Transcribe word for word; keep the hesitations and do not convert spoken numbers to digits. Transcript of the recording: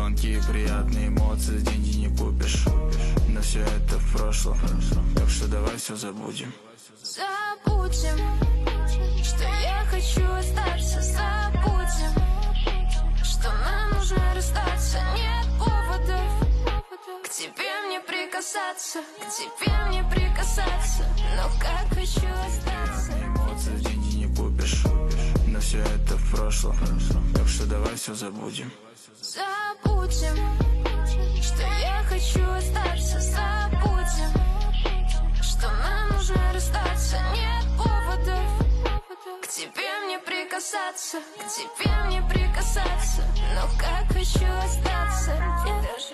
Тонкие приятные эмоции деньги не купишь, но все это в прошлом, так что давай все забудем. Забудем, что я хочу остаться. Забудем, что нам нужно расстаться. Нет поводов к тебе мне прикасаться, к тебе мне прикасаться. Но как хочу остаться. Эмоции деньги не купишь, но все это в прошлом, так что давай все забудем. Забудем, что я хочу остаться. Забудем, что нам нужно расстаться. Нет поводов к тебе мне прикасаться, к тебе мне прикасаться. Но как хочу остаться. Я даже